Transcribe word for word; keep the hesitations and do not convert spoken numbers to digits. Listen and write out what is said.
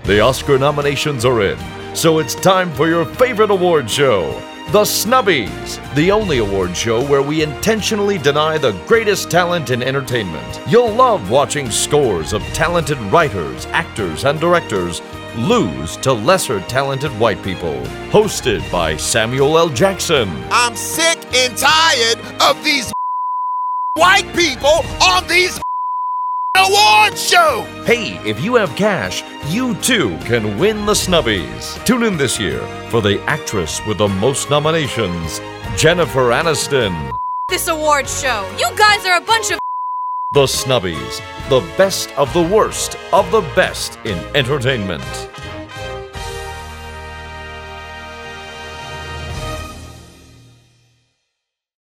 The Oscar nominations are in, so it's time for your favorite award show, The Snubbies, the only award show where we intentionally deny the greatest talent in entertainment. You'll love watching scores of talented writers, actors, and directors lose to lesser talented white people. Hosted by Samuel L. Jackson. I'm sick and tired of these white people on these award shows. Hey, if you have cash, you too can win the Snubbies. Tune in this year for the actress with the most nominations, Jennifer Aniston. This award show. You guys are a bunch of The Snubbies, the best of the worst of the best in entertainment.